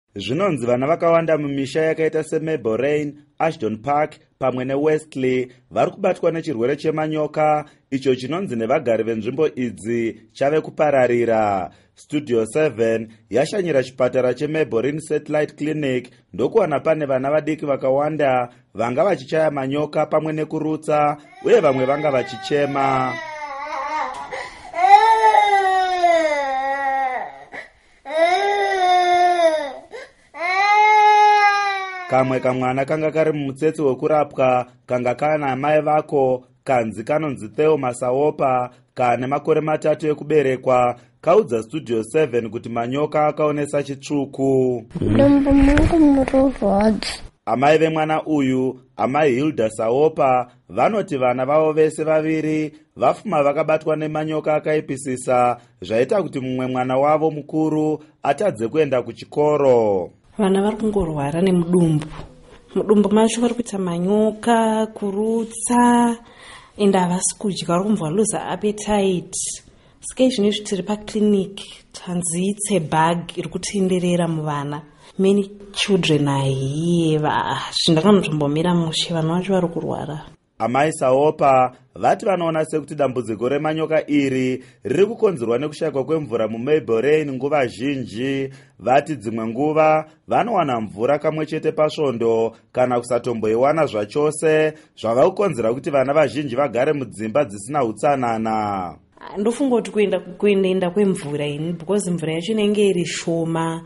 Zvinonzi vana vakawanda mumisha yakaita seMablelane, Ashton Park pamwe neWestley vari kubatwa nechirwere chemanyoka icho chinonzi nevagari venzvimbo idzi chave kupararira. Studio 7 yashanyira chipatara cheMablelane Satellite Clinic ndokuwana pane vana vadiki vakawanda vanga vachichaya manyoka pamwe nekurutsa uye vamwe vanga vachichema. Kamwe kamwana kanga kari mumutsetse wekurapwa kanga kana mai vako kanzi kanonzi Theo Masaopa kane makore 3 ekuberekwa kaudza Studio 7 kuti manyoka akaonesa chitsvuku. Amai vemwana uyu, amai Hilda Saopa, vanoti vana vavo vese vaviri vafuma vakabatwa nemanyoka akaipisisa zvaita kuti mumwe mwana wavo mukuru atadze kuenda kuchikoro. Vana vari kungorwara nemudumbu. Mudumbu macho vari kuita manyoka, kurutsa, ende havasi kudya, vari kumva lose appetite. Sike zvinezvi tiri paclinic tanzitse bug iri kutenderera muvana. Many children are here. Zvindakanotombomira mushe vana vacho vari kurwara. Amai Saopa vati vanoona sekuti dambudziko remanyoka iri riri kukonzerwa nekushayikwa kwemvura muMablelane nguva zhinji. Vati dzimwe nguva vanowana mvura kamwe chete pasvondo kana kusatomboiwana zvachose zvava kukonzera kuti vana vazhinji vagare mudzimba dzisina utsanana. Ndofunga kuti kuenda kwemvura ini because mvura yacho inenge iri shoma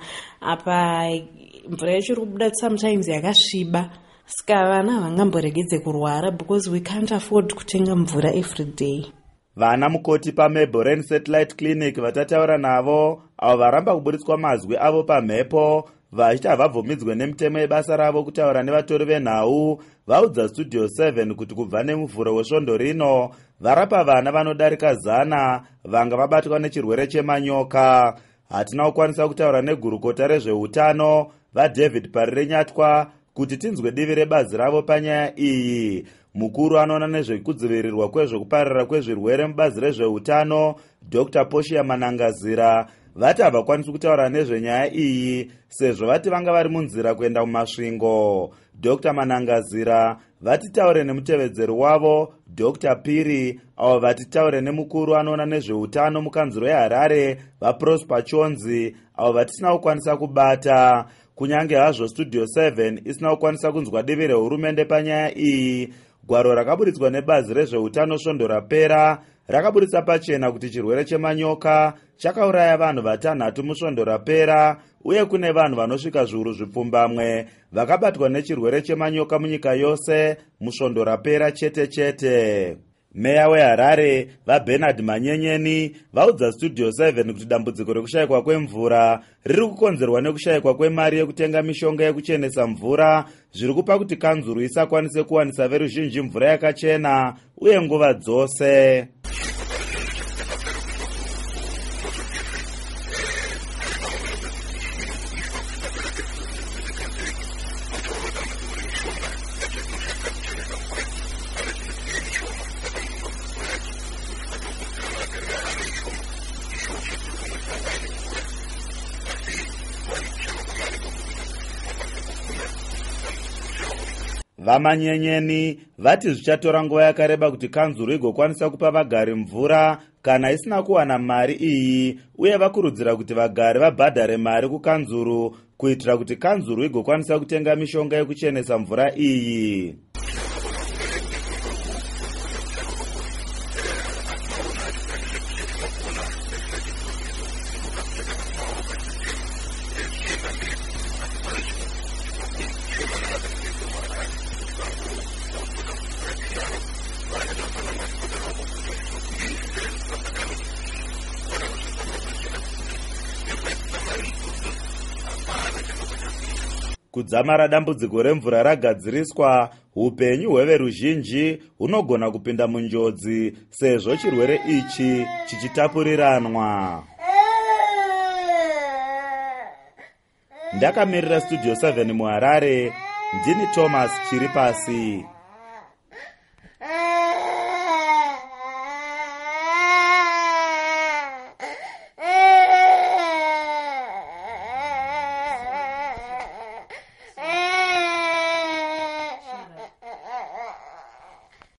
apa mvura yacho iri kubuda sometimes yakasviba. Ska vana havangamboregedze kurwara because we can't afford kutenga mvura every day. Vana mukoti paMablelane Satellite Clinic vatataura navo avo varamba kuburitswa mazwi avo pamhepo vachiti havabvumidzwe nemitemo yebasa ravo kutaura nevatori venhau vaudza Studio 7 kuti kubva nemuvhuro wesvondo rino varapa vana vanodarika 100 vanga vabatwa nechirwere chemanyoka. Hatina kukwanisa kutaura negurukota rezveutano vaDavid Parirenyatwa kuti tinzwe divi rebazi ravo panyaya iyi. Mukuru anoona nezvekudzivirirwa kwezvekupararira kwezvirwere mubazi rezveutano Dr. Poshia Manangazira vati havakwanisi kutaura nezvenyaya iyi sezvo vati vanga vari munzira kuenda mumasvingo. Dr. Manangazira vati taure nemutevedzeri wavo Dr. Piri avo vati taure nemukuru anoona nezveutano mukanzuro yeHarare vaProsper Chonzi avo vatisina kukwanisa kubata. Kunyange hazvo Studio 7 isina kukwanisa kunzwa divi rehurumende panyaya iyi, gwaro rakaburitswa nebazi rezveutano svondo rapera rakaburitsa pachena kuti chirwere chemanyoka chakauraya vanhu 6 musvondo rapera uye kune vanhu vanosvika zviuru zvipfumbamwe vakabatwa nechirwere chemanyoka munyika yose musvondo rapera chete chete. Meya weHarare vaBernard Manyenyeni vaudza Studio 7 kuti dambudziko rekushayikwa kwemvura riri kukonzerwa nekushayikwa kwemari yekutenga mishonga yekuchenesa mvura zviri kupa kuti kanzuru isakwanise kuwanisa veruzhinji mvura yakachena uye nguva dzose. Vamanyenyeni vati zvichatora nguva yakareba kuti kanzuru igokwanisa kupa vagari mvura kana isina kuwana mari iyi uye vakurudzira kuti vagari vabhadhare mari kukanzuru kuitira kuti kanzuru igokwanisa kutenga mishonga yekuchenesa mvura iyi. Kudzamara dambudziko remvura ragadziriswa, upenyu hweveruzhinji hunogona kupinda munjodzi sezvo chirwere ichi chichitapuriranwa. Ndakamirira Studio 7 muHarare, ndini Thomas Chiripasi.